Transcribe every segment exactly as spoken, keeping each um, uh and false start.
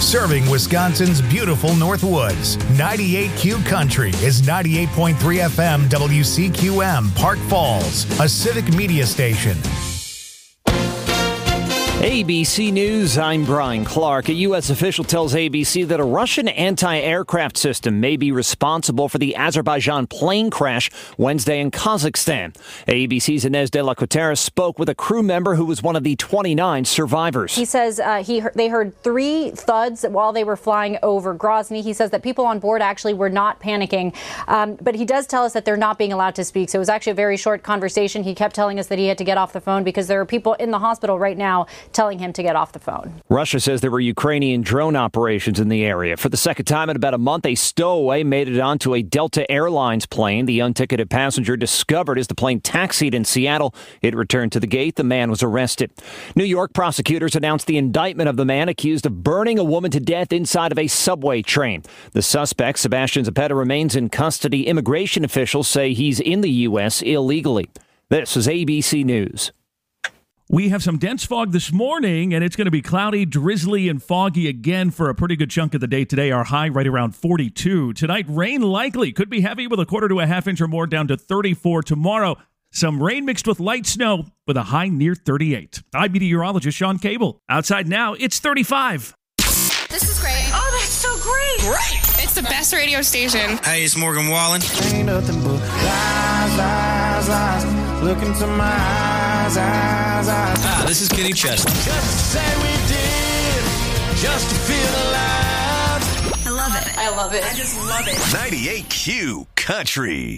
Serving Wisconsin's beautiful Northwoods. ninety-eight Q Country is ninety-eight point three F M W C Q M, Park Falls, a civic media station. A B C News, I'm Brian Clark. A U S official tells A B C that a Russian anti-aircraft system may be responsible for the Azerbaijan plane crash Wednesday in Kazakhstan. A B C's Inez de la Cotera spoke with a crew member who was one of the twenty-nine survivors. He says uh, he heard, they heard three thuds while they were flying over Grozny. He says that people on board actually were not panicking, um, but he does tell us that they're not being allowed to speak. So it was actually a very short conversation. He kept telling us that he had to get off the phone because there are people in the hospital right now telling him to get off the phone. Russia says there were Ukrainian drone operations in the area. For the second time in about a month, a stowaway made it onto a Delta Airlines plane. The unticketed passenger discovered as the plane taxied in Seattle. It returned to the gate. The man was arrested. New York prosecutors announced the indictment of the man accused of burning a woman to death inside of a subway train. The suspect, Sebastian Zepeda, remains in custody. Immigration officials say he's in the U S illegally. This is A B C News. We have some dense fog this morning, and it's going to be cloudy, drizzly, and foggy again for a pretty good chunk of the day today. Our high right around forty-two. Tonight, rain likely. Could be heavy with a quarter to a half inch or more down to thirty-four. Tomorrow, some rain mixed with light snow with a high near thirty-eight. I'm meteorologist Sean Cable. Outside now, it's thirty-five. This is great. Oh, that's so great. Great. It's the best radio station. Hey, it's Morgan Wallen. Ain't nothing but lies, lies, lies. Look into my eyes, eyes, eyes. Ah, this is Kenny Chesney. Just to say we did, just to feel alive. I love it. I love it. I just love it. ninety-eight Q Country.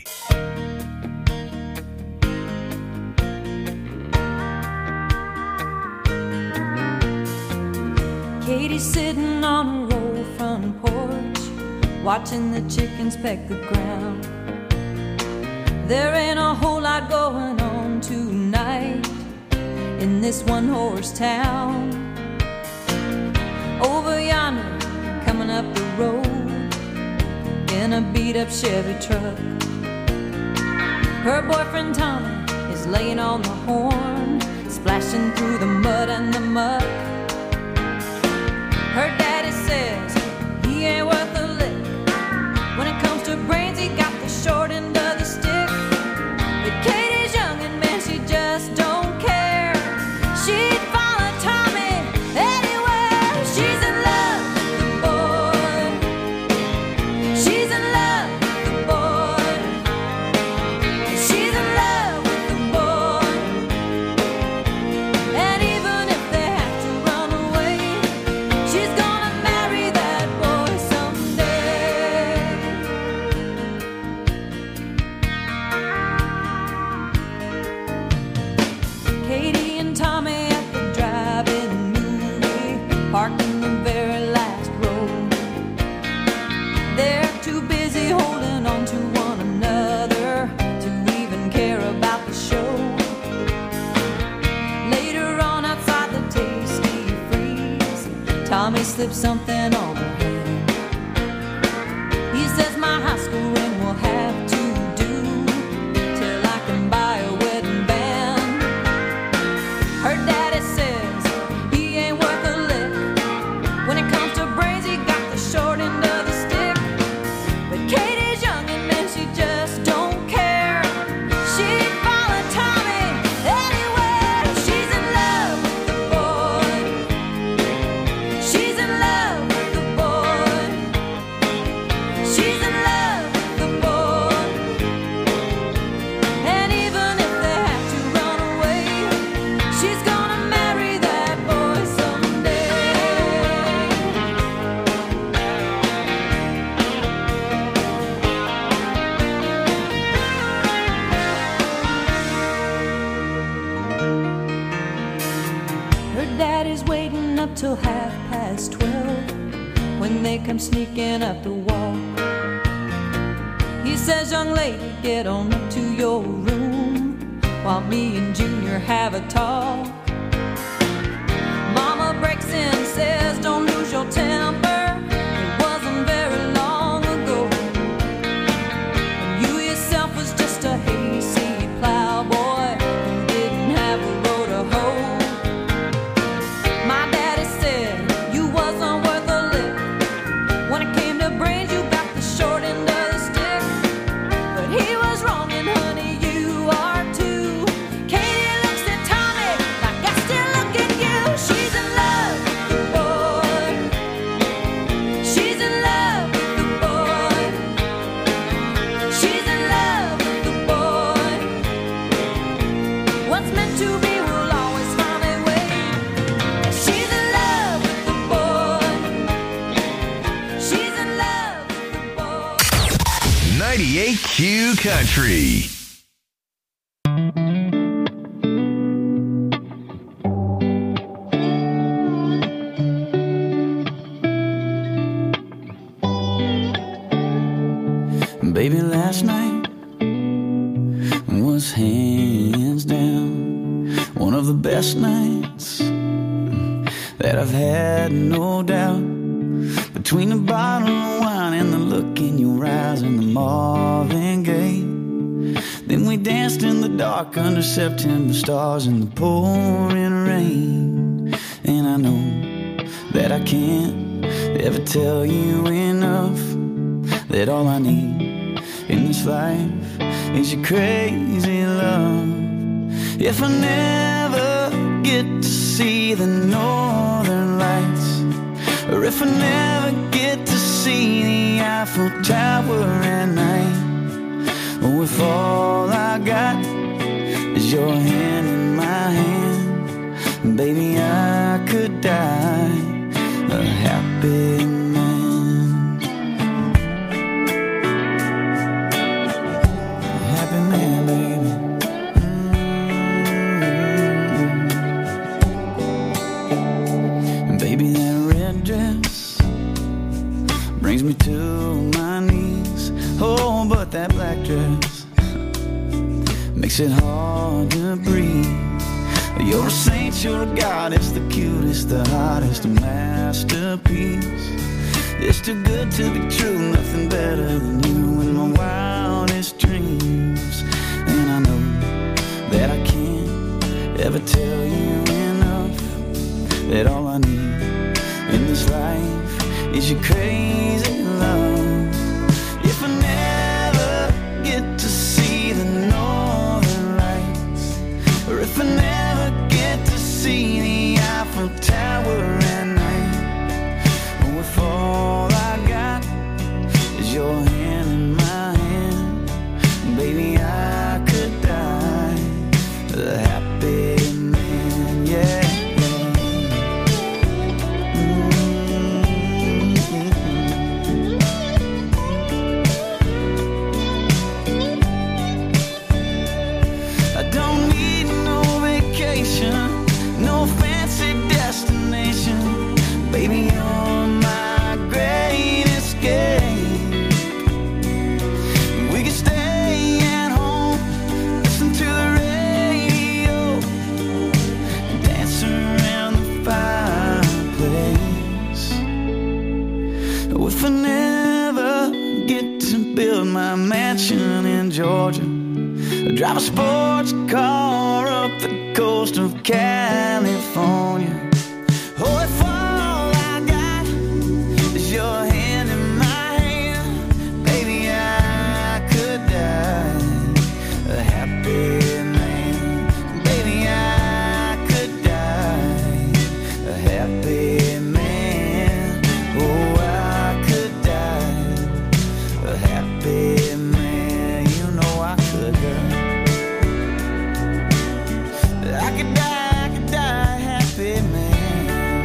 Katie's sitting on a roll front porch, watching the chickens peck the ground. There ain't a whole lot going on tonight in this one-horse town. Over yonder, coming up the road in a beat-up Chevy truck. Her boyfriend Tommy is laying on the horn, splashing through the mud and the muck. Her daddy says he ain't worth a lick. When it comes to brains, he got the short end of the stick. But Katie's young and man, she just don't care. She'd follow Tommy anywhere. She's in love with the boy. She's in love with the boy. She's in love with the boy. And even if they have to run away, she's gonna marry that boy someday. Katie and Tommy at the drive-in movie, parked in the very last row. They're too busy holding on to one another to even care about the show. Later on outside the Tasty Freeze, Tommy slips something on her hand. He says my high school ring will have to do till I can buy a wedding band. Her daddy says he ain't worth a lick. When it comes to brains, he got the short end of the stick. But Katie's young and man, she just don't care. She'd follow Tommy anywhere. She's in love with the boy. She's in love with the boy. She's in love with the boy. And even if they have to run away, she's gonna marry that boy someday. Her daddy's waiting up till half past twelve when they come sneaking up the walk. He says, young lady, get on up to your room while me and Junior have a talk. Mama breaks in and says, don't lose your temper. It wasn't very long ago. And you yourself was just a hayseed plowboy who didn't have a row to hoe. My daddy said you wasn't worth a lick. Country. Baby, last night was hands down one of the best nights that I've had, no doubt. Between the bottle of wine and the look in your eyes and the Marvin Gaye, then we danced in the dark under September stars in the pouring rain. And I know that I can't ever tell you enough that all I need in this life is your crazy love. If I never get to see the northern lights, or if I never get to see the Eiffel Tower at night, or if all I got is your hand in my hand, baby, I could die a happy man. Brings me to my knees. Oh, but that black dress makes it hard to breathe. You're a saint, you're a goddess, the cutest, the hottest, a masterpiece. It's too good to be true, nothing better than you in my wildest dreams. And I know that I can't ever tell you enough that all I need in this life is your crazy love. If I never get to see the northern lights, or if I never get to see the Eiffel Tower at night, or if all I got is your hand in my hand, baby, I could die a happy man, yeah. No fancy destination, baby, you're my great escape. We can stay at home, listen to the radio, dance around the fireplace. Oh, if I never get to build my mansion in Georgia, I drive a sports car up the coast of California. Oh, if all I got is your hand in my hand, baby, I could die a happy man. Baby, I could die a happy man. Oh, I could die a happy man. You know I could die. I could die, I could die happy, man.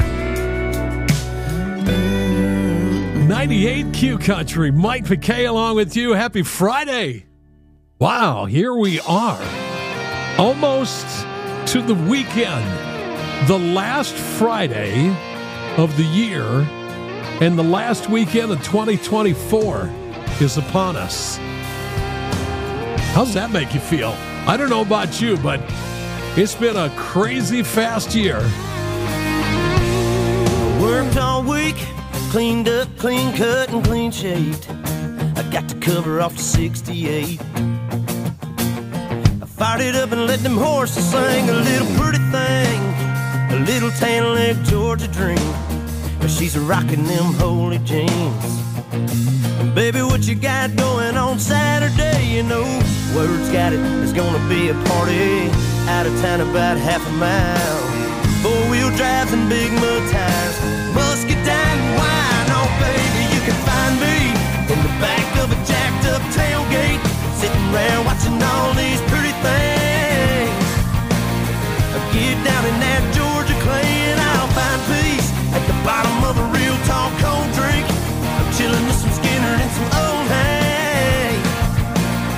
Mm-hmm. ninety-eight Q Country, Mike McKay along with you. Happy Friday. Wow, here we are. Almost to the weekend. The last Friday of the year and the last weekend of twenty twenty-four is upon us. How's that make you feel? I don't know about you, but it's been a crazy fast year. Worked all week, cleaned up, clean cut, and clean shaved. I got to cover off the sixty-eight. I fired it up and let them horses sing a little pretty thing, a little tan leg Georgia dream. But she's rocking them holy jeans. And baby, what you got going on Saturday? You know, word's got it, there's gonna be a party out of town about half a mile. Four-wheel drives and big mud tires, muscadine and wine. Oh, baby, you can find me in the back of a jacked-up tailgate, sitting around watching all these pretty things. Get down in that Georgia clay and I'll find peace at the bottom of a real tall cold drink. I'm chilling with some Skinner and some old hay.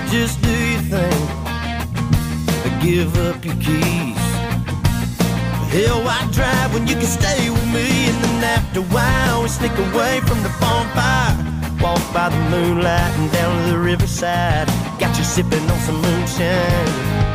just do your thing, or give up your keys. Hell, why drive when you can stay with me? And then after a while, we sneak away from the bonfire, walk by the moonlight and down to the riverside. Got you sipping on some moonshine.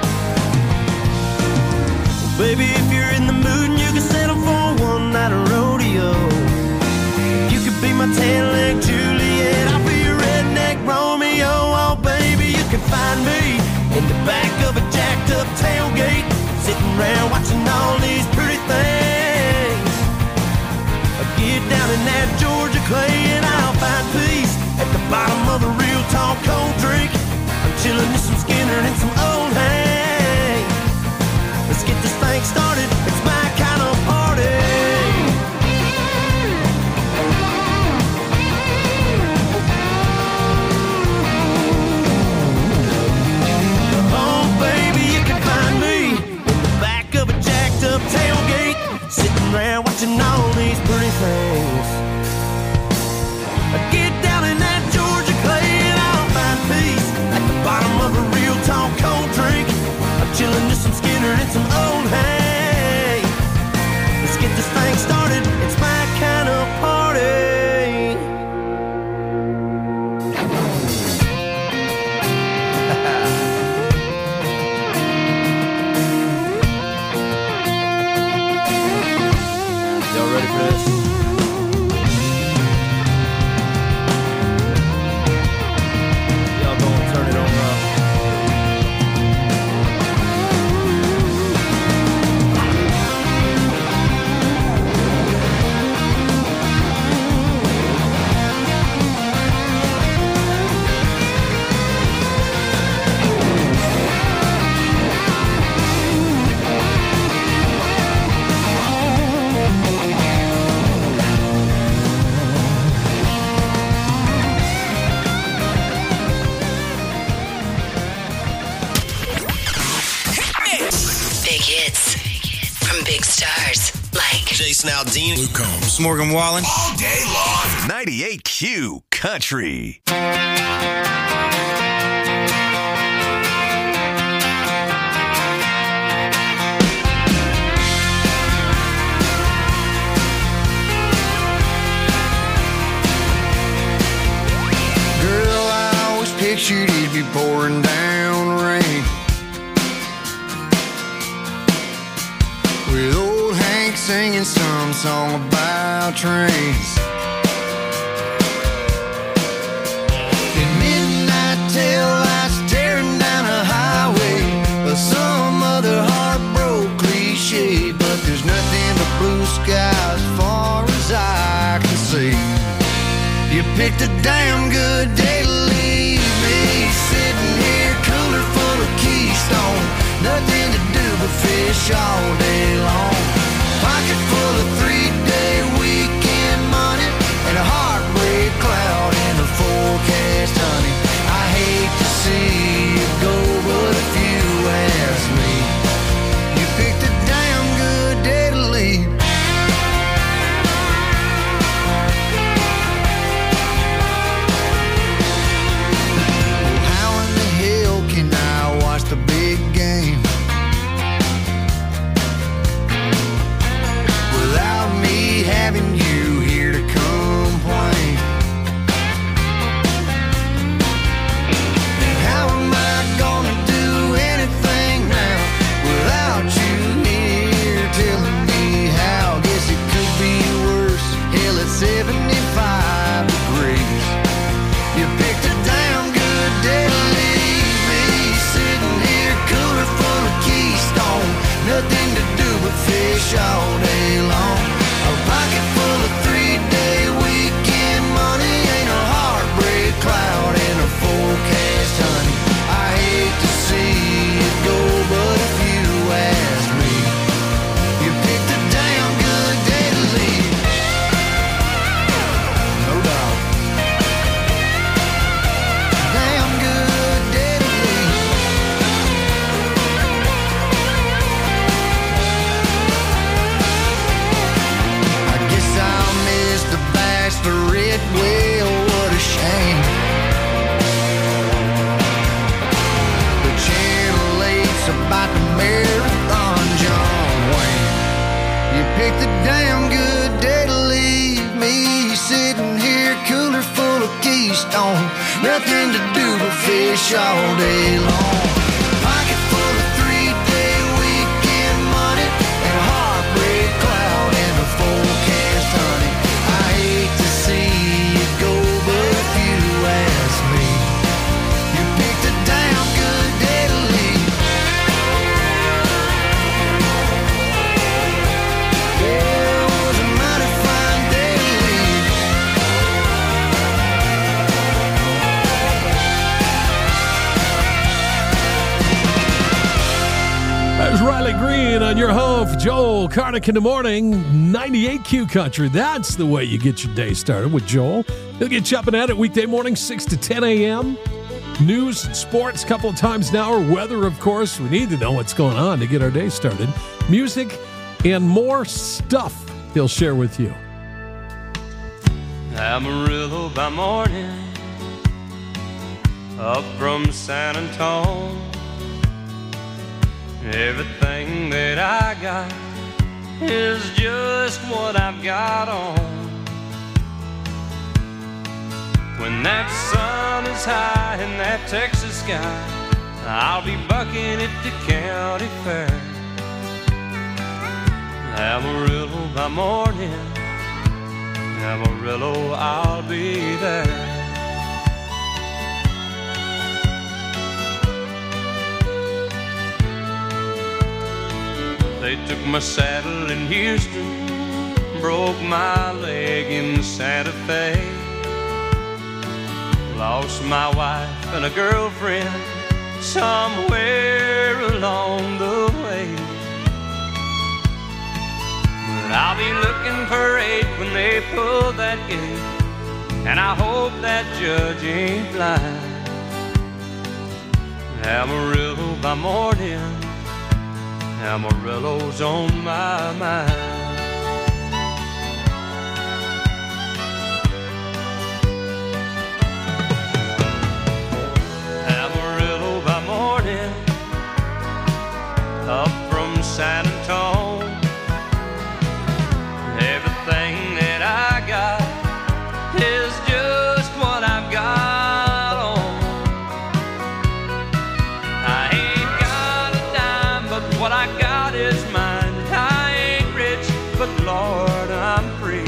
Well, baby, if you're in the mood and you can settle for one night of rodeo, you could be my tan-leg Juliet, I'll be your redneck Romeo. Oh, baby, you can find me in the back of a jacked-up tailgate, sitting around watching all these pretty things. I get down in that Georgia clay and I'll find peace at the bottom of a real tall cold drink. I'm chilling with some Skinner and some old Hank. Let's get this thing started, it's my kind of party. Oh baby, you can find me in the back of a jacked up tailgate, sitting around watching all these pretty things. I get down in that Georgia clay and I'll find peace at the bottom of a real tall cold drink. I'm chilling with some Skinner and some old hay. Let's get this thing started, it's my kind of party. Y'all ready for this? Y'all gonna turn it on up. Big hits from big stars like Jason Aldean, Luke Combs, Morgan Wallen. All day long. ninety-eight Q Country. Girl, I always pictured it'd be pouring down rain, with old Hank singing some song about trains. At midnight tail lights tearing down a highway, or some other heartbroken cliche, but there's nothing but blue skies as far as I can see. You picked a damn good day to leave me, sitting here cooler full of Keystone, nothing to do but fish all day long. Pocket full of three-day weekend money and a heartbreak cloud in the forecast, honey. I hate to see you go, but if you ask me, you picked a damn good day to leave. The big game without me having you here to complain. And how am I gonna do anything now without you here telling me how? Guess it could be worse. Hell, it's seventy-five degrees. You picked a damn good day to leave me, sitting here cooler full of Keystone, nothing to do but fish all day long. A pocket full of three-day weekend money ain't a heartbreak cloud in a forecast, honey. I hate to see it go, but if you ask me, you picked a damn good day to leave. No doubt. Damn good day to leave. on. Nothing to do but fish all day long. Pocket full of three-day weekend money and a heartbreak cloud in the forecast, honey. I hate to see you go, but if you ask me, you picked a damn good day to leave. Yeah, it was a mighty fine day to leave. There's Riley Green on your home for Joel Carnick in the morning. ninety-eight Q Country. That's the way you get your day started with Joel. He'll get you up and at it weekday morning, six to ten a.m. News and sports a couple of times an hour. Weather, of course. We need to know what's going on to get our day started. Music and more stuff he'll share with you. Amarillo by morning, up from San Antonio. Everything that I got is just what I've got on. When that sun is high in that Texas sky, I'll be bucking at the county fair. Amarillo by morning, Amarillo, I'll be there. They took my saddle in Houston, broke my leg in Santa Fe. Lost my wife and a girlfriend somewhere along the way. But I'll be looking for eight when they pull that gate, and I hope that judge ain't blind. Amarillo by morning, Amarillo's on my mind. Amarillo by morning, up from San Antonio. Everything that I got is just what I've got on. I ain't got a dime, but what I got is mine. I ain't rich, but Lord, I'm free.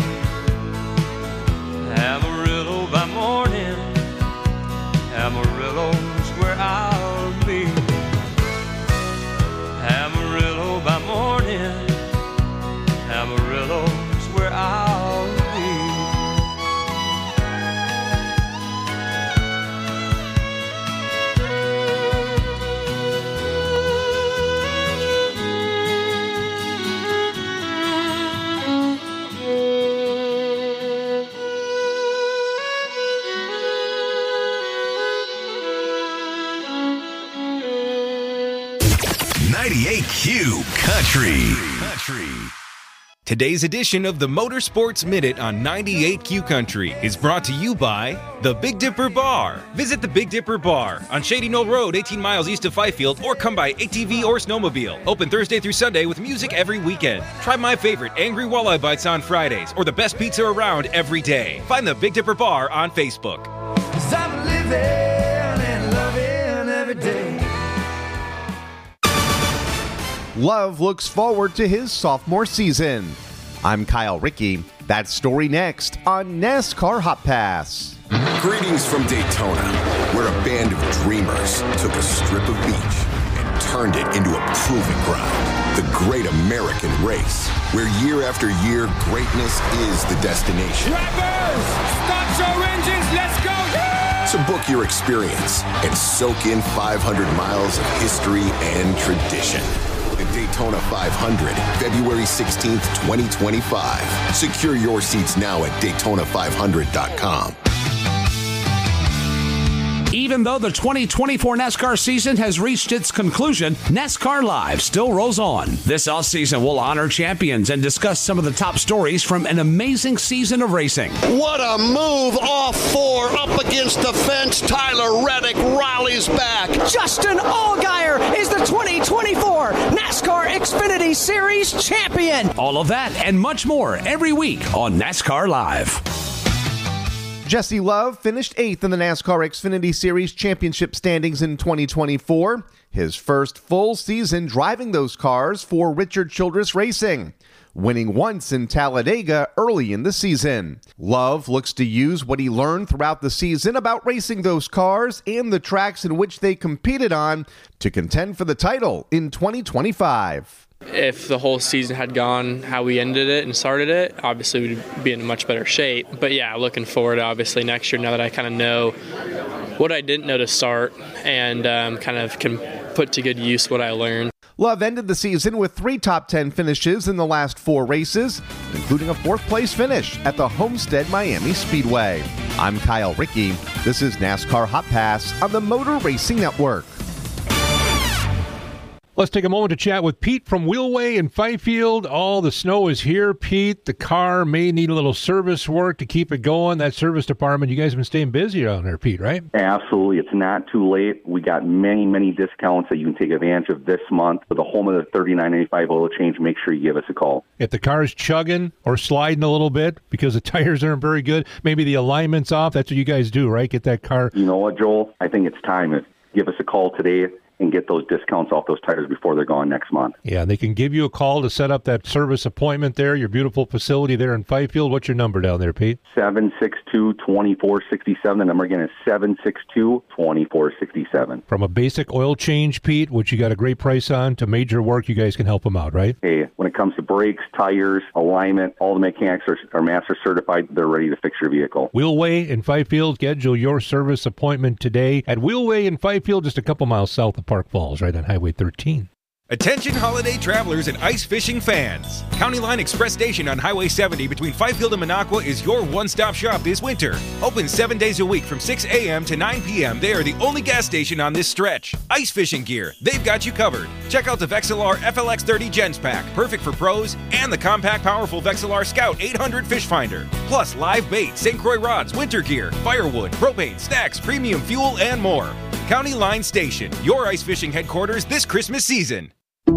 Amarillo by morning, Amarillo's where I'll be. Amarillo by morning, Amarillo's where I'll be. ninety-eight Q Country. Country. Today's edition of the Motorsports Minute on ninety-eight Q Country is brought to you by the Big Dipper Bar. Visit the Big Dipper Bar on Shady Knoll Road, eighteen miles east of Fifield, or come by A T V or snowmobile. Open Thursday through Sunday with music every weekend. Try my favorite Angry Walleye Bites on Fridays or the best pizza around every day. Find the Big Dipper Bar on Facebook. 'Cause I'm living and loving every day. Love looks forward to his sophomore season. I'm Kyle Rickey. That story next on NASCAR Hot Pass. Greetings from Daytona, where a band of dreamers took a strip of beach and turned it into a proving ground. The Great American Race, where year after year, greatness is the destination. Drivers, start your engines, let's go! Yeah! So book your experience and soak in five hundred miles of history and tradition. The Daytona five hundred, February sixteenth, twenty twenty-five. Secure your seats now at Daytona five hundred dot com. Even though the twenty twenty-four NASCAR season has reached its conclusion, NASCAR Live still rolls on. This offseason, we'll honor champions and discuss some of the top stories from an amazing season of racing. What a move off four, up against the fence. Tyler Reddick rallies back. Justin Allgaier is the twenty twenty-four NASCAR Xfinity Series champion. All of that and much more every week on NASCAR Live. Jesse Love finished eighth in the NASCAR Xfinity Series championship standings in twenty twenty-four, his first full season driving those cars for Richard Childress Racing, winning once in Talladega early in the season. Love looks to use what he learned throughout the season about racing those cars and the tracks in which they competed on to contend for the title in twenty twenty-five. If the whole season had gone how we ended it and started it, obviously we'd be in much better shape. But yeah, looking forward, obviously, next year, now that I kind of know what I didn't know to start and um, kind of can put to good use what I learned. Love ended the season with three top ten finishes in the last four races, including a fourth-place finish at the Homestead Miami Speedway. I'm Kyle Rickey. This is NASCAR Hot Pass on the Motor Racing Network. Let's take a moment to chat with Pete from Wheelway in Fifield. All the snow is here, Pete. The car may need a little service work to keep it going. That service department, you guys have been staying busy down there, Pete, right? Absolutely. It's not too late. We got many, many discounts that you can take advantage of this month. For the home of the thirty-nine ninety-five oil change, make sure you give us a call. If the car is chugging or sliding a little bit because the tires aren't very good, maybe the alignment's off, that's what you guys do, right? Get that car. You know what, Joel? I think it's time. Give us a call today and get those discounts off those tires before they're gone next month. Yeah, they can give you a call to set up that service appointment there, your beautiful facility there in Fifield. What's your number down there, Pete? seven six two, two four six seven. The number again is seven six two, two four six seven. From a basic oil change, Pete, which you got a great price on, to major work, you guys can help them out, right? Hey, when it comes to brakes, tires, alignment, all the mechanics are, are master certified. They're ready to fix your vehicle. Wheelway in Fifield. Schedule your service appointment today at Wheelway in Fifield, just a couple miles south of Park Falls, right on Highway thirteen. Attention holiday travelers and ice fishing fans. County Line Express Station on Highway seventy between Fifield and Minocqua is your one-stop shop this winter. Open seven days a week from six a.m. to nine p.m. They are the only gas station on this stretch. Ice fishing gear, they've got you covered. Check out the Vexilar F L X thirty Gens Pack, perfect for pros, and the compact, powerful Vexilar Scout eight hundred Fish Finder. Plus live bait, Saint Croix rods, winter gear, firewood, propane, snacks, premium fuel, and more. County Line Station, your ice fishing headquarters this Christmas season.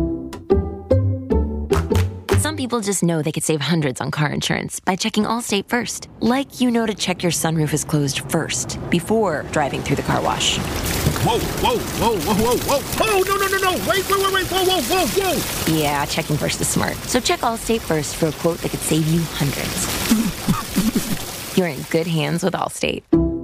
Some people just know they could save hundreds on car insurance by checking Allstate first. Like you know to check your sunroof is closed first, before driving through the car wash. Whoa, whoa, whoa, whoa, whoa, whoa. Oh, no, no, no, no. Wait, wait, wait, wait. Whoa, whoa, whoa, whoa. Yeah, checking first is smart. So check Allstate first for a quote that could save you hundreds. You're in good hands with Allstate.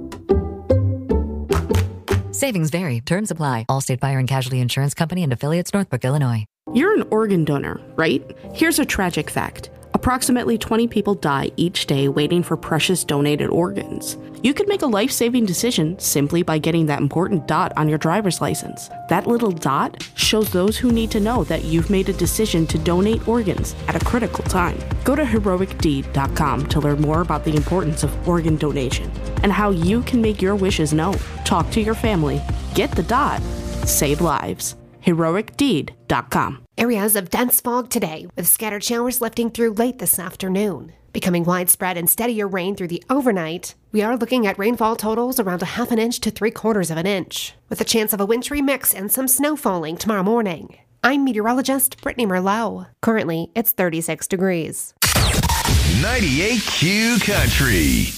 Savings vary. Terms apply. Allstate Fire and Casualty Insurance Company and affiliates, Northbrook, Illinois. You're an organ donor, right? Here's a tragic fact. Approximately twenty people die each day waiting for precious donated organs. You could make a life-saving decision simply by getting that important dot on your driver's license. That little dot shows those who need to know that you've made a decision to donate organs at a critical time. Go to heroic deed dot com to learn more about the importance of organ donation and how you can make your wishes known. Talk to your family. Get the dot. Save lives. heroic deed dot com. Areas of dense fog today, with scattered showers lifting through late this afternoon. Becoming widespread and steadier rain through the overnight, we are looking at rainfall totals around a half an inch to three quarters of an inch, with a chance of a wintry mix and some snow falling tomorrow morning. I'm meteorologist Brittany Merlot. Currently, it's thirty-six degrees. ninety-eight Q Country.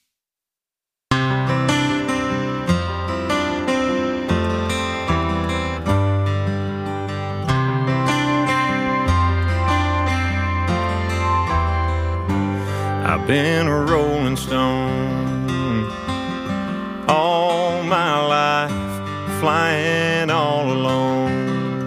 I've been a rolling stone all my life, flying all alone,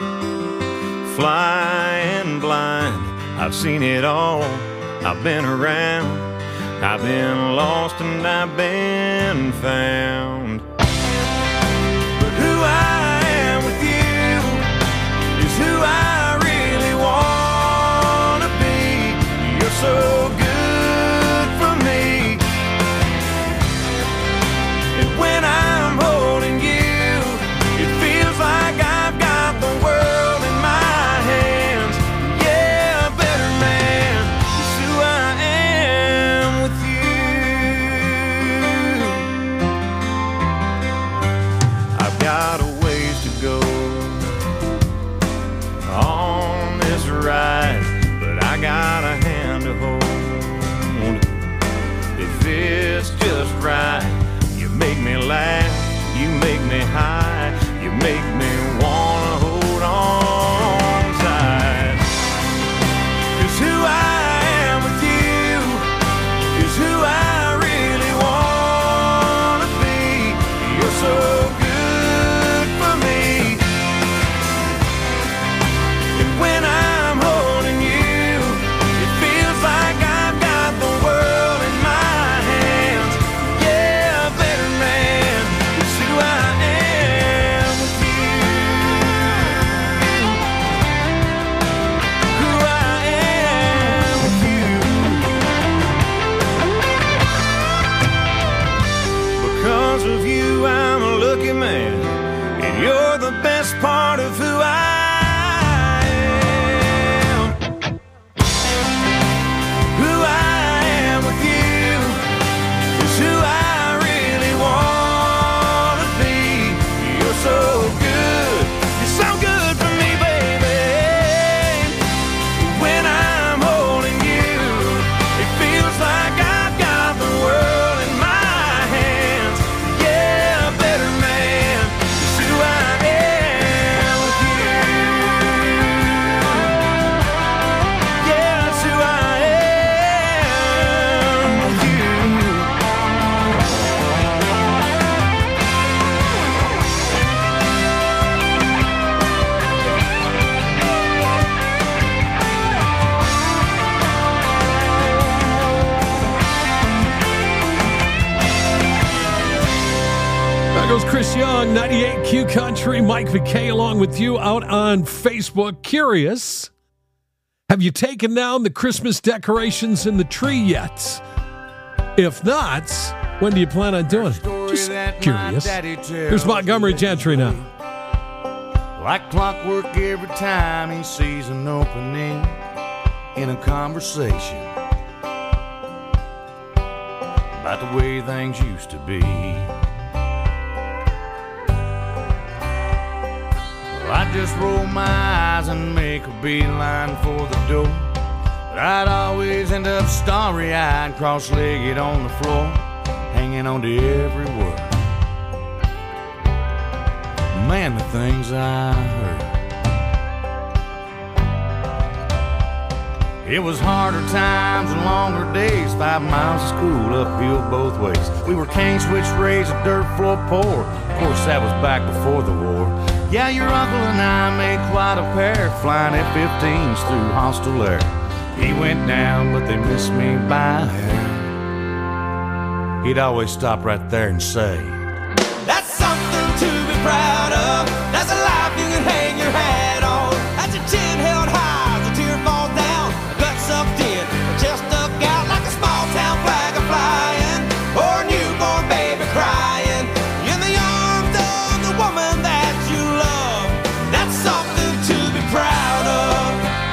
flying blind. I've seen it all, I've been around, I've been lost and I've been found. But who I am with you is who I really want to be. You're so good. Chris Young, ninety-eight Q Country. Mike McKay along with you out on Facebook. Curious, have you taken down the Christmas decorations in the tree yet? If not, when do you plan on doing it? Just curious. Here's Montgomery Gentry now. Like clockwork every time he sees an opening in a conversation about the way things used to be. Well, I just roll my eyes and make a beeline for the door, but I'd always end up starry-eyed, cross-legged on the floor, hanging on to every word. Man, the things I heard. It was harder times and longer days, five miles of school uphill both ways. We were cane switch raised, a dirt floor poor. Of course, that was back before the war. Yeah, your uncle and I made quite a pair, flying F fifteens through hostile air. He went down, but they missed me by a hair. He'd always stop right there and say, "That's something to be proud of. That's a life you can hang your hat on. That's your chin held high as a tear falls down. A gut sucked in, a chest stuck out like a small town flag a flying, or a newborn baby crying in the arms of the woman that you love. That's something to be proud of."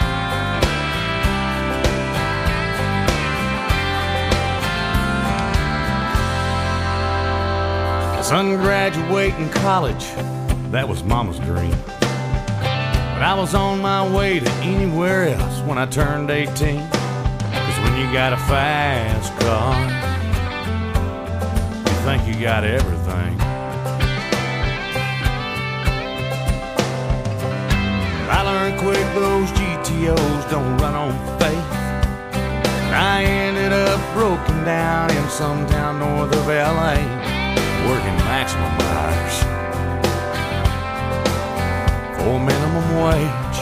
Son graduating college, that was Mama's dream. But I was on my way to anywhere else when I turned eighteen. Cause when you got a fast car, you think you got everything. I learned quick those G T Os don't run on faith. I ended up broken down in some town north of L A, working maximum hours for minimum wage.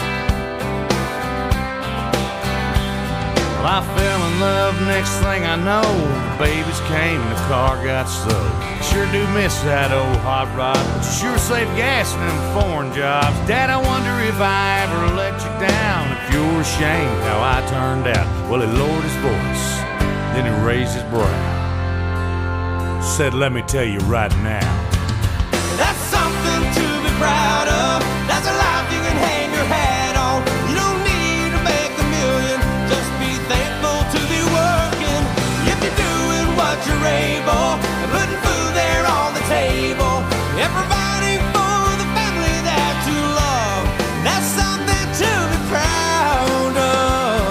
Well, I fell in love, next thing I know, the babies came and the car got sold. Sure do miss that old hot rod, but you sure save gas in them foreign jobs. Dad, I wonder if I ever let you down, if you're ashamed how I turned out. Well, he lowered his voice, then he raised his brow, said, "Let me tell you right now, that's something to be proud of. That's a life you can hang your hat on. You don't need to make a million, just be thankful to be working. If you're doing what you're able, and putting food there on the table, and providing for the family that you love, that's something to be proud of.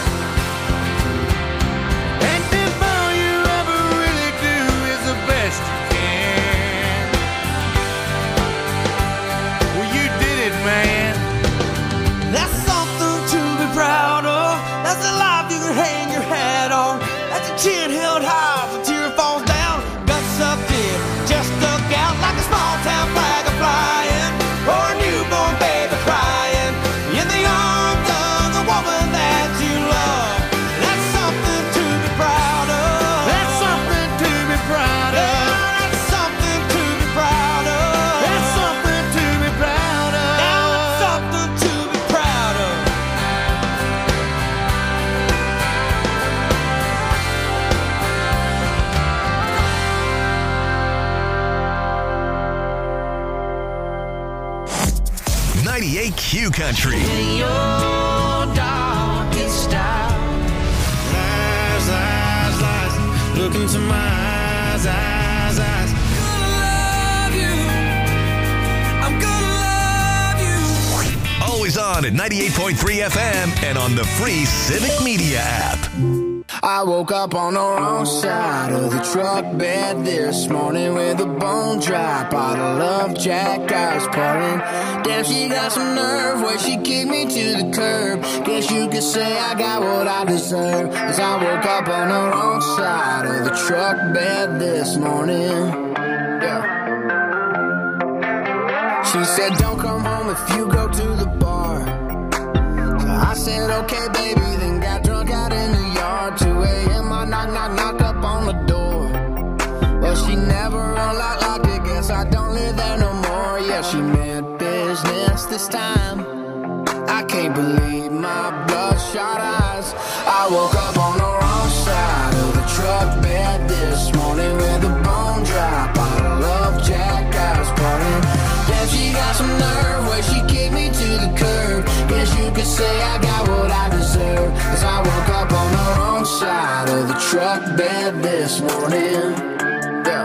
And if all you ever really do is the best you can, well, you did it, man. That's something to be proud of. That's a life you can hang your hat on. That's a chin held high, the tear falls down, gut sucked in, just stuck out like a small town flag a flying, or a newborn baby crying in the arms of the woman that you love. That's something to be proud of. That's something to be proud of. Yeah, that's something to be proud of. That's something to be proud of. Now that's something to be proud of. ninety-eight Q Country. Your darkest hour. Lies, lies, lies. Look into my eyes, eyes, eyes. Gonna love you. I'm gonna love you. Always on at ninety-eight point three F M and on the free Civic Media app. I woke up on the wrong side of the truck bed this morning with a bone dry bottle of Jack I was pouring. Damn, she got some nerve where she kicked me to the curb. Guess you could say I got what I deserve, 'cause I woke up on the wrong side of the truck bed this morning. Yeah. She said don't come home if you go to the bar. So I said okay baby, then got drunk out in the yard. Two a.m. I knock, knock, knock up on the door. Well, she never unlocked, locked it, guess I don't I can't believe my bloodshot eyes. I woke up on the wrong side of the truck bed this morning with a bone dry bottle of Jack I was pouring. Damn, she got some nerve where she kicked me to the curb. Guess you could say I got what I deserve, 'cause I woke up on the wrong side of the truck bed this morning. Yeah.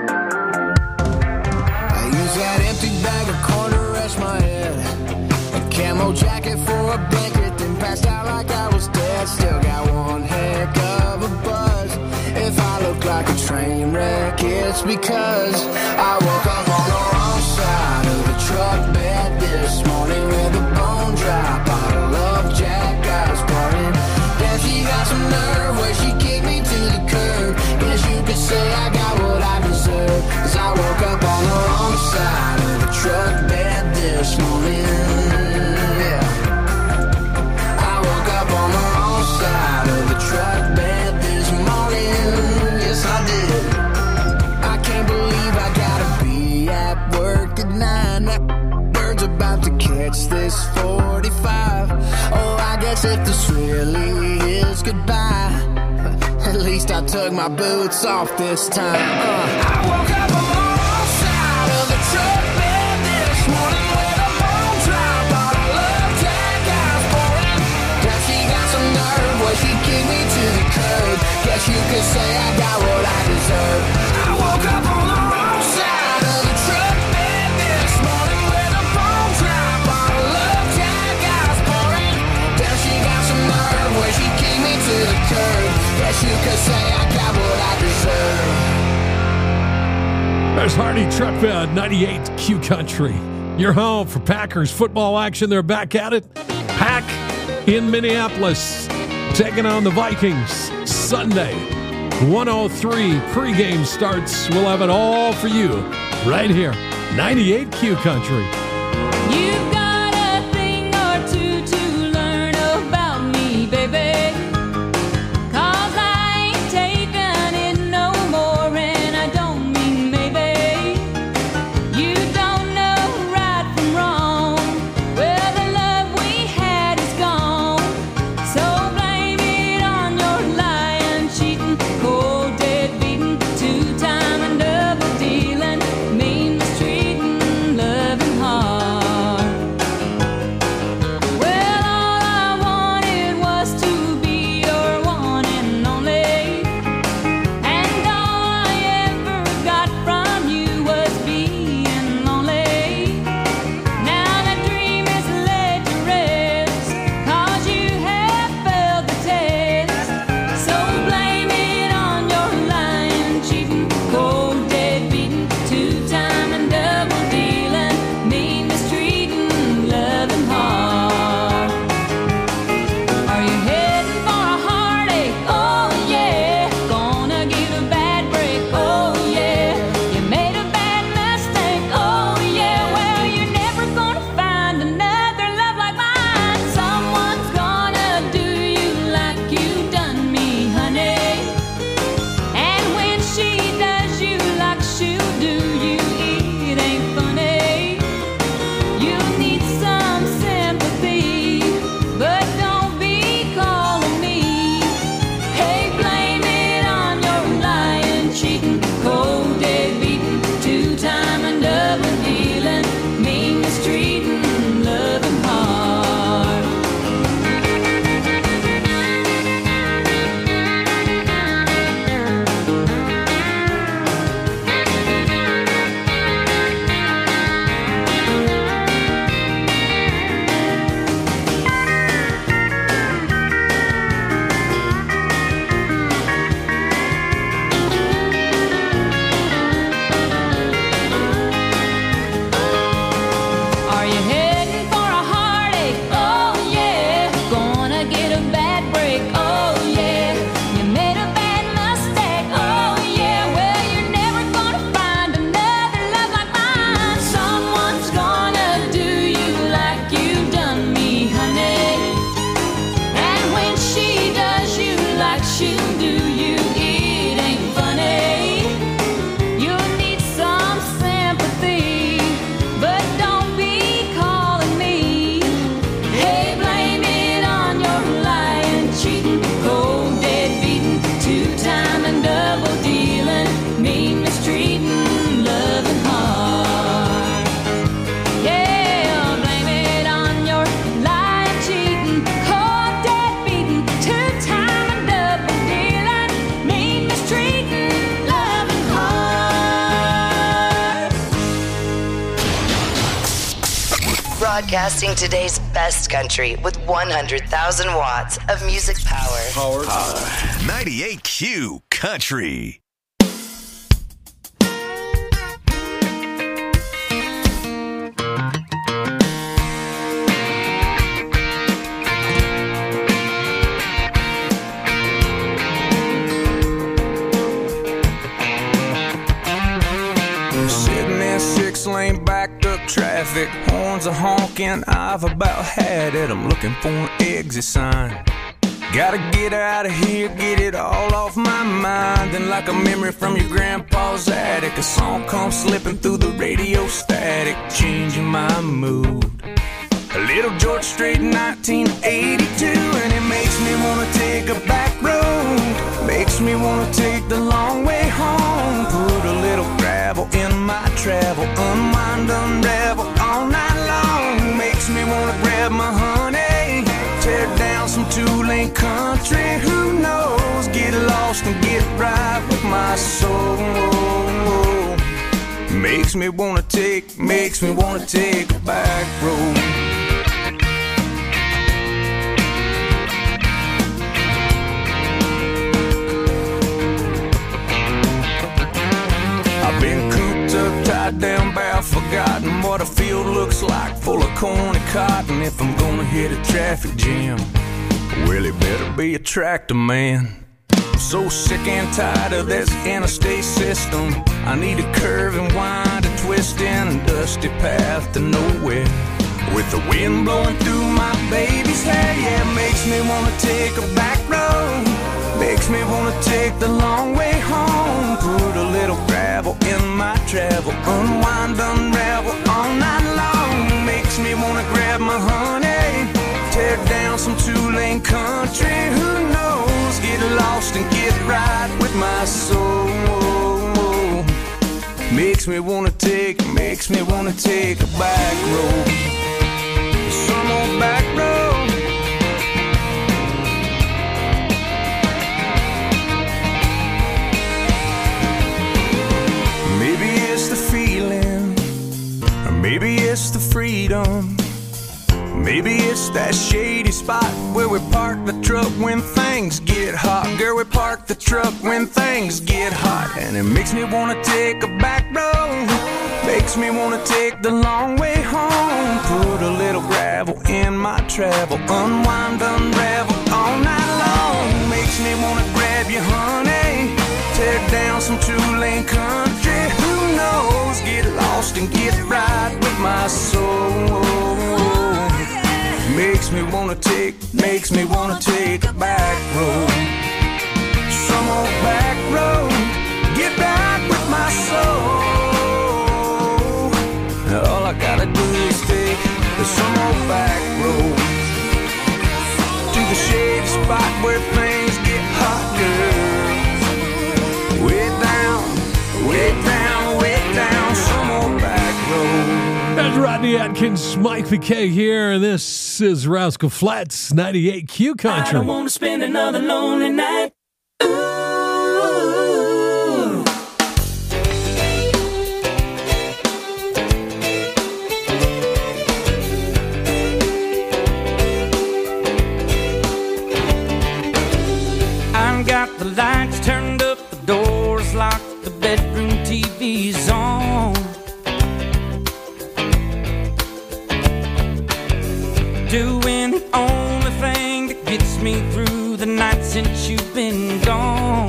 I used that empty bag of corn to rest my head, a camo jacket for a blanket, then passed out like I was dead. Still got one heck of a buzz. If I look like a train wreck, it's because I woke up on the wrong side of the truck bed this morning with a bone dry bottle of Jack I was pouring. Damn, she got some nerve where she kicked me to the curb. Guess you could say I got what I deserve, 'cause I woke up on the wrong side of the truck bed this morning. Yeah. I woke up on the wrong side of the truck bed this morning. Yes, I did. I can't believe I gotta be at work at nine. That bird's about to catch this forty-five. Oh, I guess if this really is goodbye, at least I took my boots off this time. Uh, I woke up on the wrong side of the truck bed this morning with a bone dry bottle of Jack I was pouring. Now she got some nerve where she kicked me to the curb. Guess you could say I got what I deserve. I woke up on the wrong side of the truck bed this morning with a bone dry bottle of Jack I was pouring. Now she got some nerve where she kicked me to the curb. Guess you could say I got what I deserve. There's Hardy Truck Bed, ninety-eight Q Country. Your home for Packers football action. They're back at it. Pack in Minneapolis, taking on the Vikings Sunday. one oh three pregame starts. We'll have it all for you right here, ninety-eight Q Country. You've got a thing or two to learn about me, baby. 'Cause I ain't taking it no more, and I don't mean maybe. You don't know right from wrong. Well, the love we had is gone. So blame it on your lying, cheating, cold, dead beating, two-time and double dealing, mean mistreating, loving hard. Broadcasting today's best country with one hundred thousand watts of music power. Power. ninety-eight Q Country. Lane backed up traffic, horns are honking, I've about had it. I'm looking for an exit sign. Gotta get out of here, get it all off my mind. Then like a memory from your grandpa's attic, a song comes slipping through the radio static, changing my mood. A little George Strait nineteen eighty-two, and it makes me wanna take a back road, makes me wanna take the long way home. Put a little gravel in my travel, unwind, unravel all night long. Makes me wanna grab my honey, tear down some two-lane country. Who knows, get lost and get right with my soul. Makes me wanna take, makes me wanna take a back road. I've been cooped up, tied down, bow, forgotten what a field looks like, full of corn and cotton. If I'm gonna hit a traffic jam, well, it better be a tractor man. I'm so sick and tired of this interstate system. I need a curve and wind, a twist in a dusty path to nowhere, with the wind blowing through my baby's hair. Yeah, it makes me wanna take a back road, makes me wanna take the long way home. Put a little gravel in my travel, unwind, unravel all night long. Makes me wanna grab my honey, tear down some two-lane country. Who knows, get lost and get right with my soul. Makes me wanna take, makes me wanna take a back road, some old back road. Maybe it's the feeling, or maybe it's the freedom. Maybe it's that shady spot where we park the truck when things get hot. Girl, we park the truck when things get hot. And it makes me wanna take a back road, makes me wanna take the long way home. Put a little gravel in my travel, unwind, unravel all night long. Makes me wanna grab you, honey, tear down some two-lane country. Who knows, get lost and get right with my soul. Makes me wanna take, makes me wanna take a back road, some old back road, get right with my soul. All I gotta do is take some old back road to the shady spot where things get hot, girl. Way down, way down, way down, some old back road. That's Rodney Atkins, Mike McKay here. This is Rascal Flatts, ninety-eight Q Country. I don't want to spend another lonely night. I've got the lights turned up, the doors locked, the bedroom T V's on. Doing the only thing that gets me through the night since you've been gone.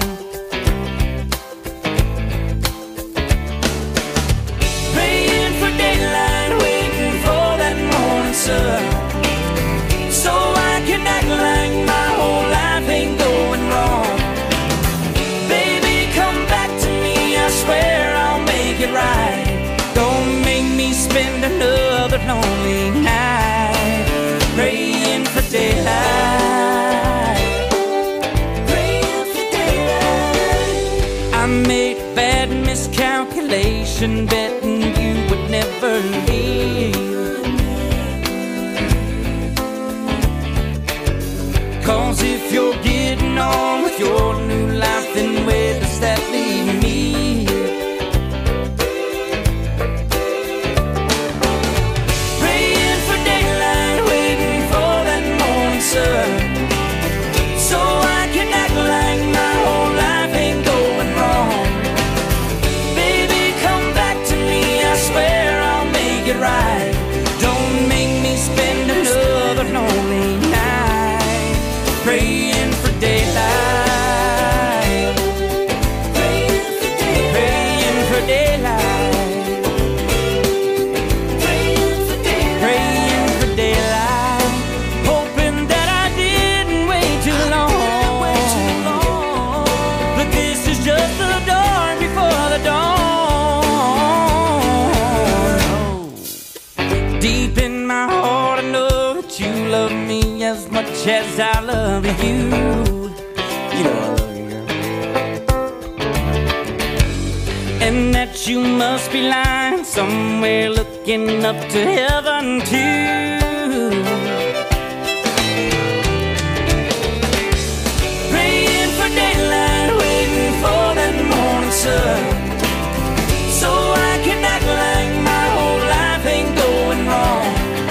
Praying for daylight, waiting for that morning sun, so I can act like my whole life ain't going wrong. Baby, come back to me, I swear I'll make it right. Don't make me spend another lonely night praying for daylight, praying for daylight. I made a bad miscalculation, betting you would never leave. 'Cause if you're getting on with your new life, then where does that leave me? Praying for daylight, praying for daylight, praying for daylight, praying for daylight, praying for daylight, praying for daylight, hoping that I didn't wait too long, wait too long. But this is just the dawn before the dawn. Deep in my heart, I know that you love me as much as I love you. You know I love you, girl. And that you must be lying somewhere looking up to heaven too. Praying for daylight, waiting for that morning sun, so I can act like my whole life ain't going wrong.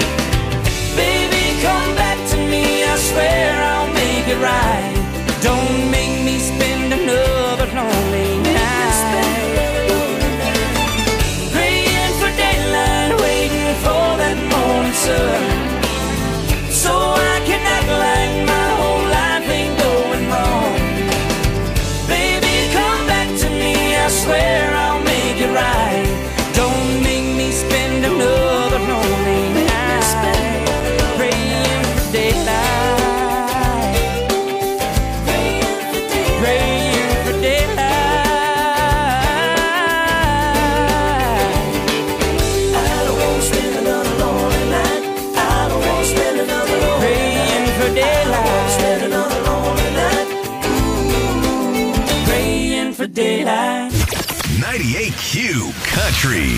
I swear I'll make it right. Don't make me spend another lonely night. Praying for daylight, waiting for that morning sun, so I can act like my whole life ain't going wrong. Baby, come back to me, I swear I'll make it right. Don't make me spend another lonely night. Praying for daylight. Daylight. ninety-eight Q Country.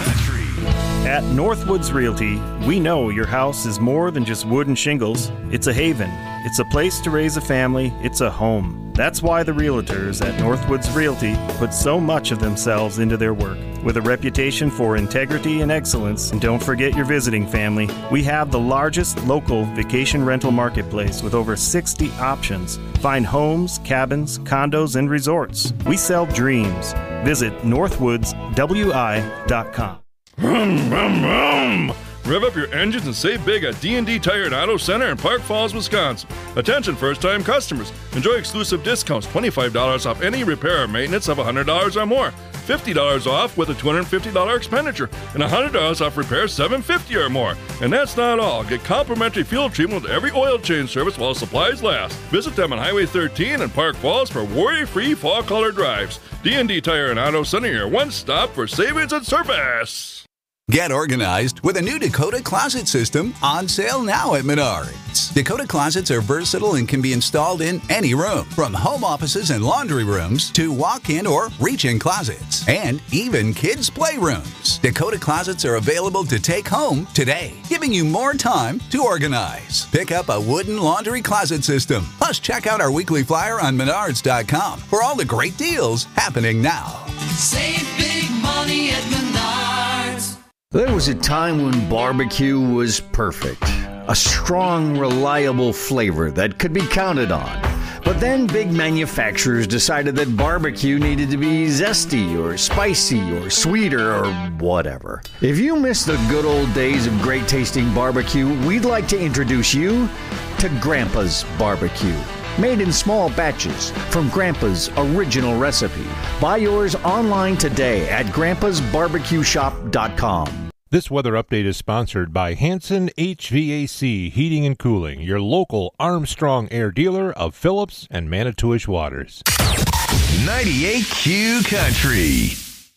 At Northwoods Realty, we know your house is more than just wood and shingles. It's a haven. It's a place to raise a family. It's a home. That's why the realtors at Northwoods Realty put so much of themselves into their work. With a reputation for integrity and excellence, and don't forget your visiting family, we have the largest local vacation rental marketplace with over sixty options. Find homes, cabins, condos, and resorts. We sell dreams. Visit northwoods w i dot com. Vroom, vroom, vroom. Rev up your engines and save big at D and D Tire and Auto Center in Park Falls, Wisconsin. Attention first-time customers. Enjoy exclusive discounts, twenty-five dollars off any repair or maintenance of one hundred dollars or more, fifty dollars off with a two hundred fifty dollars expenditure, and one hundred dollars off repairs seven hundred fifty dollars or more. And that's not all. Get complimentary fuel treatment with every oil change service while supplies last. Visit them on Highway thirteen in Park Falls for worry-free fall color drives. D and D Tire and Auto Center, your one-stop for savings and service. Get organized with a new Dakota Closet System on sale now at Menards. Dakota Closets are versatile and can be installed in any room, from home offices and laundry rooms to walk-in or reach-in closets, and even kids' playrooms. Dakota Closets are available to take home today, giving you more time to organize. Pick up a wooden laundry closet system. Plus, check out our weekly flyer on menards dot com for all the great deals happening now. Save big money at Menards. There was a time when barbecue was perfect. A strong, reliable flavor that could be counted on. But then big manufacturers decided that barbecue needed to be zesty or spicy or sweeter or whatever. If you miss the good old days of great tasting barbecue, we'd like to introduce you to Grandpa's Barbecue. Made in small batches from Grandpa's original recipe. Buy yours online today at grandpas barbecue shop dot com. This weather update is sponsored by Hanson H V A C Heating and Cooling, your local Armstrong Air dealer of Phillips and Manitowish Waters. ninety-eight Q Country.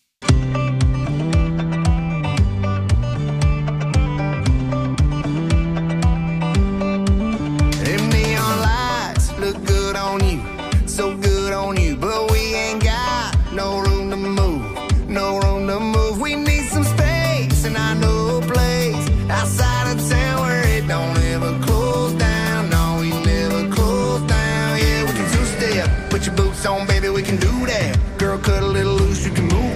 Them neon lights look good on you, so good on you, but we ain't got no room to move, no room to move. We need some space, and I know a place outside of town where it don't ever close down. No, we never close down. Yeah, we can two-step, put your boots on, baby, we can do that. Girl, cut a little loose, you can move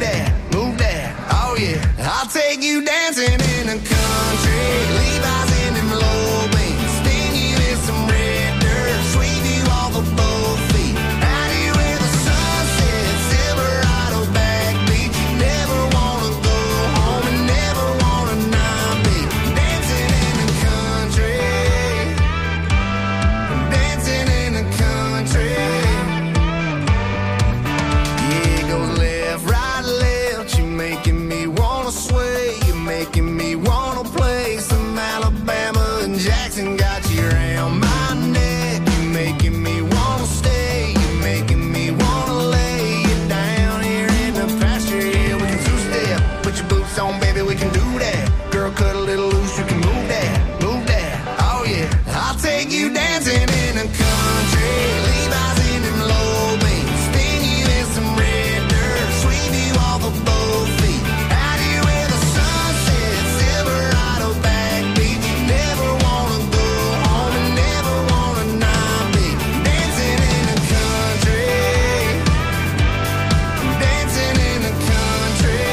got you around my neck. You're making me wanna stay. You're making me wanna lay you down here in the pasture. Yeah, we can two-step. Put your boots on, baby, we can do that. Girl, cut a little loose, you can move that, move that. Oh yeah, I'll take you dancing in the country. Levi's in them low beams. Spin you in some red dirt. Sweep you off of both feet. Out here where the sun sets, Silverado backbeat. You never wanna go home and never wanna not be dancing in the country. Dancing in the country.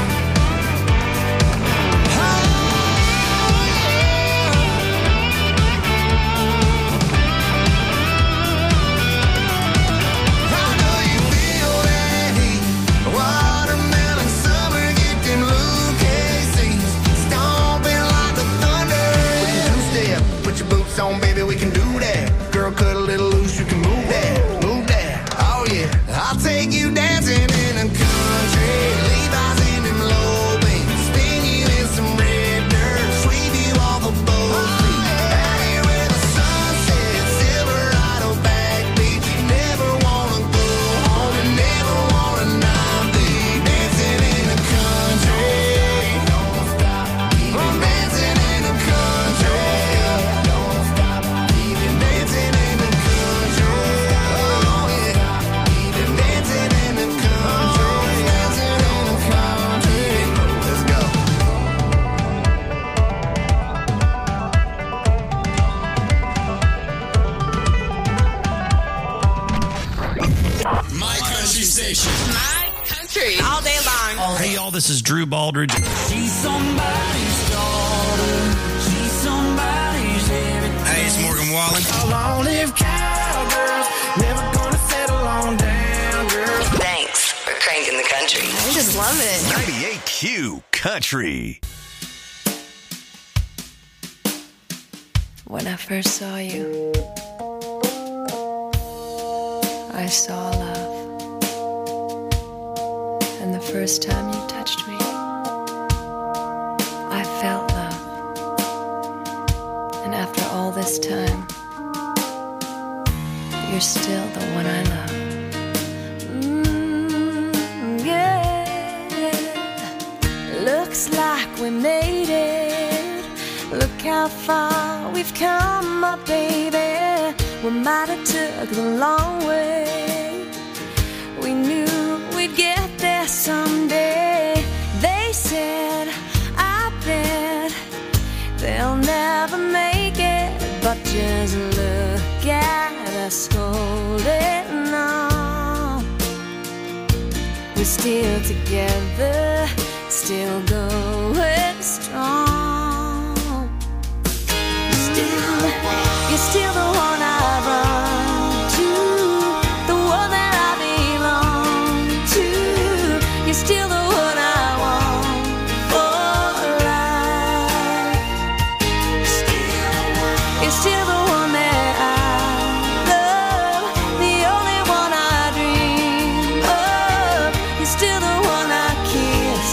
Watermelon summer, get them Lucchese's. Stomping like the thunder. We can two-step, put your boots on, baby, we can do that. Girl, cut a little loose, you can move that, move that. Oh yeah, I'll take you dancing in the country. Levi's in them low beams. Spin you in some red dirt. Sweep you off of both feet. Out here where the sun sets, Silverado backbeat. You never wanna go home and never wanna not be dancing in the country. Don't stop, keep it dancing in the country. Don't stop, keep it dancing in the country. Oh yeah, keep it dancing in the country. Dancing in the country. Let's go. My country station. My country. All day long. Hey, y'all, this is Drew Baldridge. She's somebody's daughter. She's somebody's everything. Hey, it's Morgan Wallen. Long live cowgirls. Never gonna settle on down, girl. Thanks for cranking the country. I just love it. ninety-eight Q Country. When I first saw you, I saw love. And the first time you touched me, I felt love. And after all this time, you're still the one I love. Mm, yeah. Looks like we made it. Look how far we've come, my baby. We might have took the long way. We knew we'd get there someday. They said, I bet they'll never make it. But just look at us holding on. We're still together, still going strong. Still, you're still the one I run to, the one that I belong to. You're still the one I want for life. You're still the one that I love, the only one I dream of. You're still the one I kiss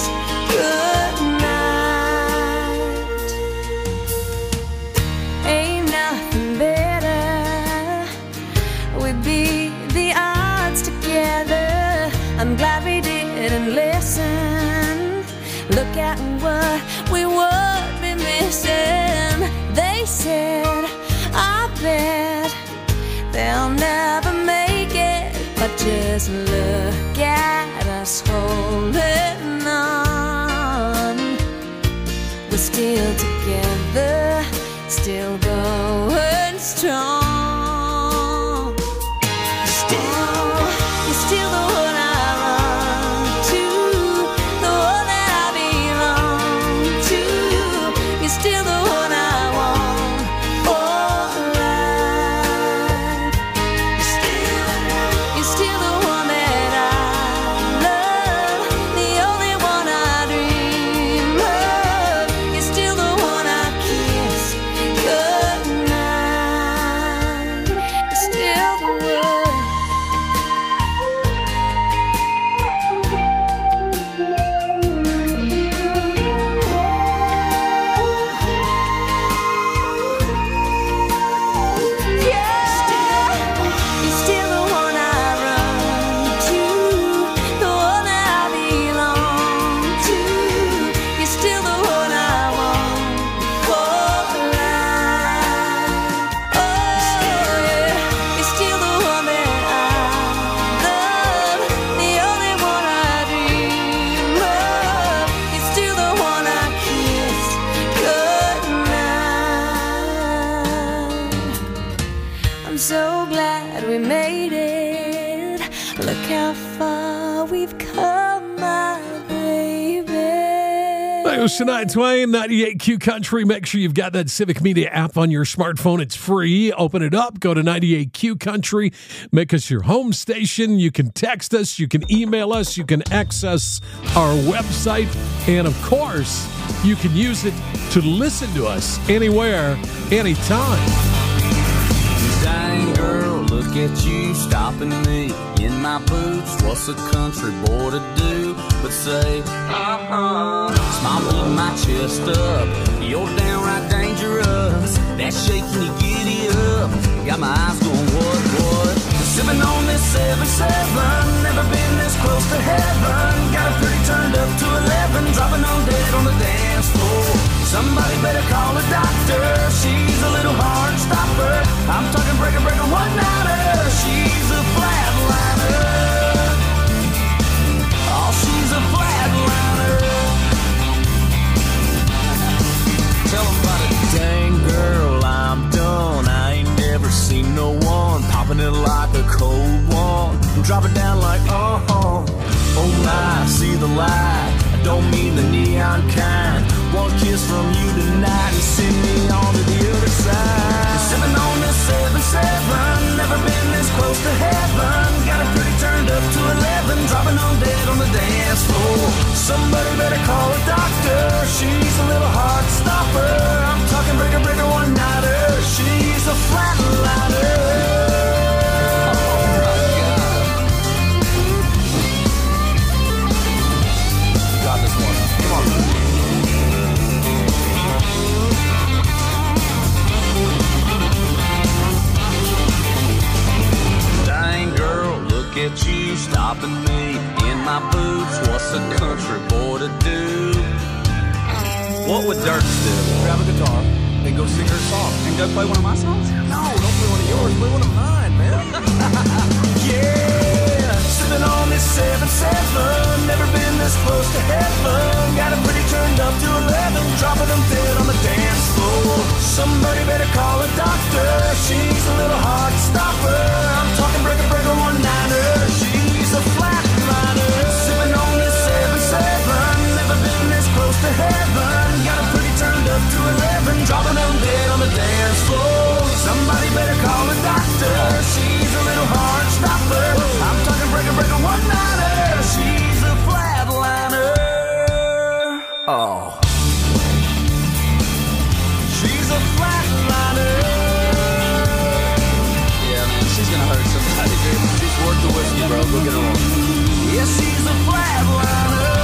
goodnight. Ain't nothing better. We beat the odds together. I'm glad we didn't listen. Look at what we would be missing. They said, I bet they'll never make it. But just look at us holding on. We're still together, still going strong. Still, you're still the one I run to, the one that I belong to. You're still the one I want for life. You're still the one that I love, the only one I dream of. You're still the one I kiss goodnight. I'm so glad we made it. Look how far we've come, my baby. Hey, it was Shania Twain, ninety-eight Q Country. Make sure you've got that Civic Media app on your smartphone. It's free. Open it up. Go to ninety-eight Q Country. Make us your home station. You can text us. You can email us. You can access our website. And, of course, you can use it to listen to us anywhere, anytime. Dang girl, look at you stopping me in my boots. What's a country boy to do but say, uh-huh? Smile pulling my chest up. You're downright dangerous. That shaking you giddy up. Got my eyes going, what, what? Sipping on this seven seven. Never been this close to heaven. Got a pretty turned up to eleven. Dropping on dead on the dance floor. Somebody better call a doctor. She's a little hard stopper. I'm talking breaker, breaker, one-nighter. She's a flatliner. Oh, she's a flatliner. Tell them about it. Dang girl, I'm done. I ain't never seen no one popping it like a cold one. Drop it down like, uh-huh. Oh my, see the light. I don't mean the neon kind. One kiss from you tonight and send me on to the other side. Sipping on this seven seven. Never been this close to heaven. Got it pretty turned up to eleven. Dropping on dead on the dance floor. Somebody better call a doctor. She's a little heart stopper. I'm talking breaker, breaker, one-nighter. She's a flatliner. At you stopping me in my boots. What's a country boy to do? What would Dirk do? Grab a guitar and go sing her song. And go play one of my songs? No, don't play one of yours. Play one of mine, man. Yeah, sipping on this seven seven. Never been this close to heaven. Got it pretty turned up to eleven. Dropping them dead on the dance floor. Somebody better call a doctor. She's a little heart stopper. I'm talking breaker, breaker, one-nighter. She's a flatliner. Sipping on this seven seven. Never been this close to heaven. Got it pretty turned up to eleven. Dropping them dead on the dance floor. Somebody better call a doctor. She's a little heart stopper. I'm talking breaker, breaker, one-nighter. She's a flatliner. Oh. She's a flatliner. Yeah, man, she's gonna hurt somebody, dude. She's worth the whiskey, bro. Look at her on. Yeah, she's a flatliner.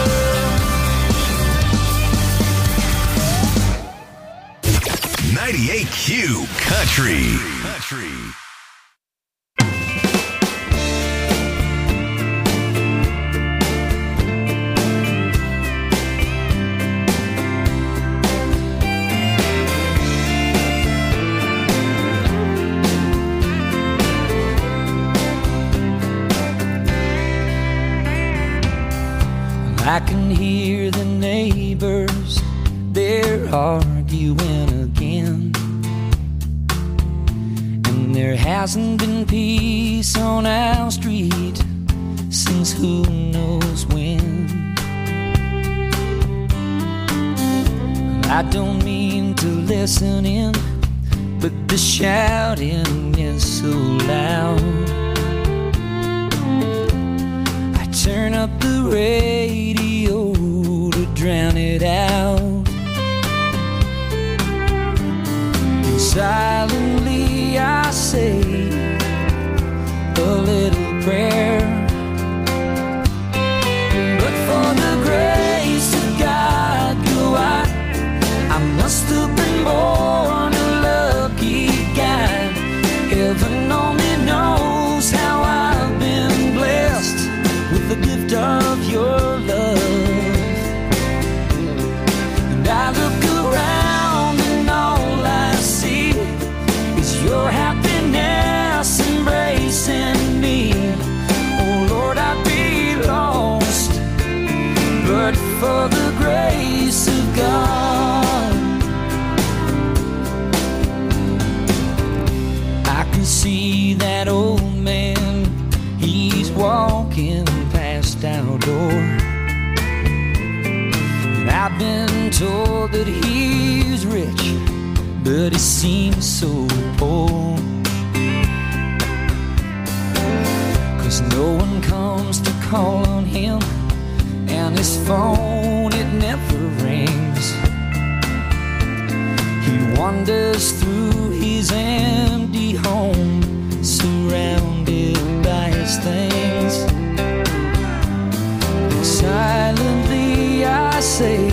ninety-eight Q Country. Country. I can hear the neighbors, they're arguing again. And there hasn't been peace on our street since who knows when. I don't mean to listen in, but the shouting is so loud. I turn up the radio to drown it out. And silently I say a little prayer. But for the grace of God, go I, I must have been born a lucky guy. Heaven only knows how I've been blessed with the gift of your love. And I look around and all I see is your happiness. see that old man, he's walking past our door. And I've been told that he's rich, but he seems so poor. 'Cause no one comes to call on him, and his phone, it never rings. He wanders through his empty home, surrounded by his things. And silently I say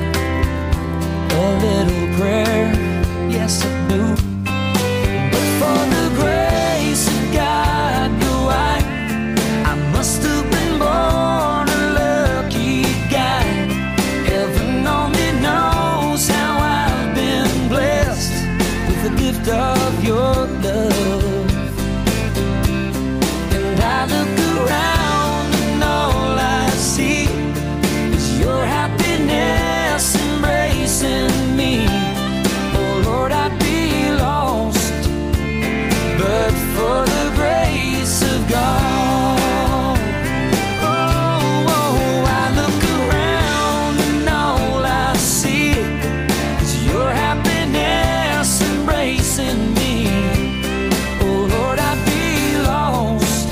a little prayer, yes I do. But for the grace of God, no, I, I must have been born a lucky guy. Heaven only knows how I've been blessed with the gift of your love. And I look around